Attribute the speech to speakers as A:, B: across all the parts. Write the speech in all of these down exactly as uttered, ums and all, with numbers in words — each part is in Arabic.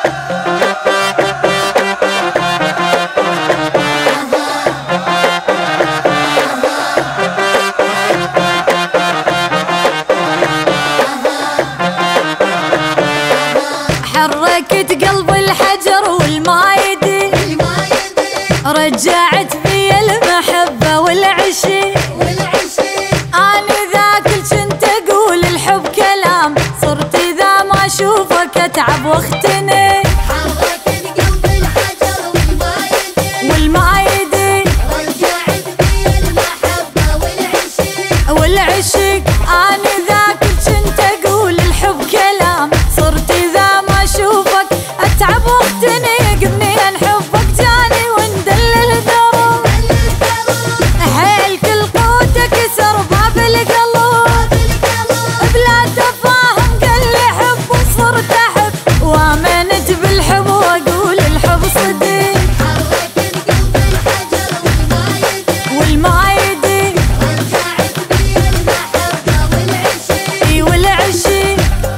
A: حركت قلب الحجر والمايدي، رجعت في المحبة والعشي. أنا ذاك اللي كنت أقول الحب كلام، صرت إذا ما أشوفك أتعب واختني.
B: حركت قلب الحجر والمايدي،
A: والمايدي
B: رجعت في المحبة والعشي.
A: والعشق أنا ذاك اللي كنت أقول الحب كلام، صرت إذا ما أشوفك أتعب واختني. منين حبك جاني وندلل درب، حيل كل قوته كسر باب القلب. بلا تفاهم قال لي حب وصرت أحب، وآمنت بالحب وأقول الحب صدق.
B: حركت قلب الحجر والمايدي،
A: والمايدي
B: رجعت في المحبة والعشي.
A: والعشي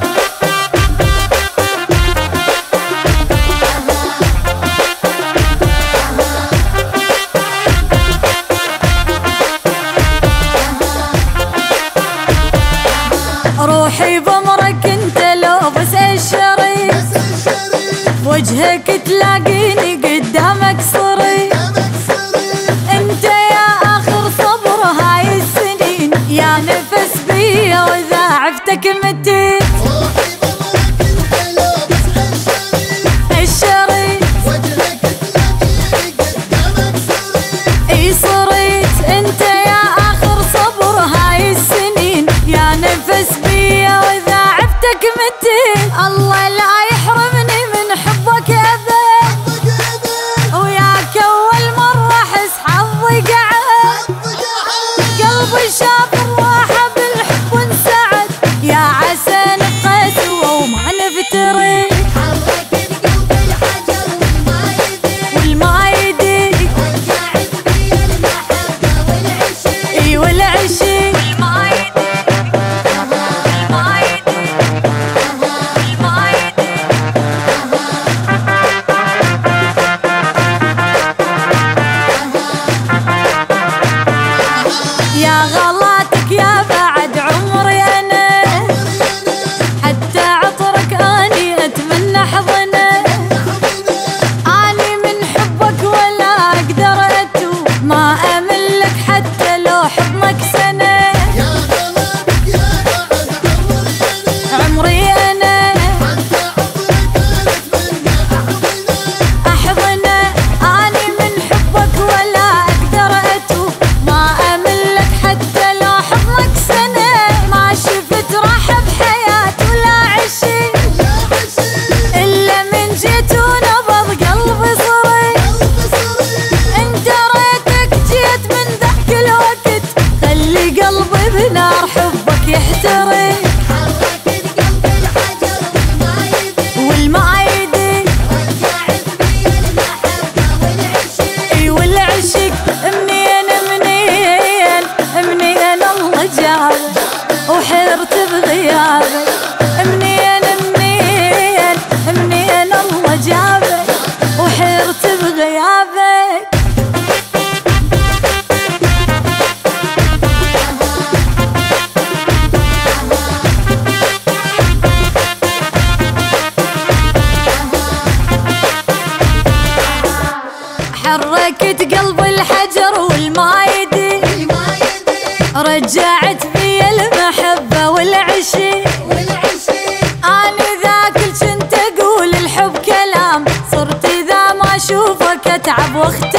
A: روحي بأمرك انت لو بس الشريف، وجهك تلاقيني قدامك صري. انت يا اخر صبر هاي السنين، يا نفس بيا واذا عفتك متين.
B: روحي بأمرك انت لابس الشريف،
A: الشريف
B: وجهك تلاقيني قدامك صريح.
A: اي صريت، انت يا اخر صبر هاي السنين، يا نفس بيا واذا عفتك متين. الله لا يحرمني من حبك ابد، وياك اول مرة احس حظي قعد. قلبي شاف الراحة بالحب وانسعد، يا عسى نقيت وما نفتري.
B: حركت قلب الحجر والمايدي،
A: والمايدي
B: رجعت في المحبة والعشي.
A: والعشي والمايدي والمايدي والمايدي. يا غلاتك يا بعد عمري أنا، حتى عطرك أني أتمنى حضنه. أني من حبك ولا أقدر أتوب، ما أملك حتى لو حضنك سنة.
B: يا غلابك يا بعد عمري
A: عمري أنا
B: حتى عطرك أتمنى أحضنه.
A: أحضنه. أني من حبك ولا أقدر أتوب، ما أملك حتى لو حضنك سنة. ما شفت راحة بحياة ولا عشي،
B: يا عشي
A: إلا من جيت ونبض قلبي صري.
B: قلب صريح.
A: انت ريتك جيت من ذاك الوقت، خلي قلبي بنار حبك يحترق.
B: حركت قلب الحجر والمايدي،
A: والمايدي
B: رجعت في المحبة والعشي.
A: والعشق منين منين منين الله جابك، وحيرت بغيابك. منين منين منين الله جابك، وحيرت بغيابك. حركت قلب الحجر والمايدي،
B: المايدي
A: رجعت في المحبة والعشي.
B: والعشي.
A: أنا ذاك اللي كنت أقول الحب كلام، صرت إذا ما أشوفك أتعب واختني.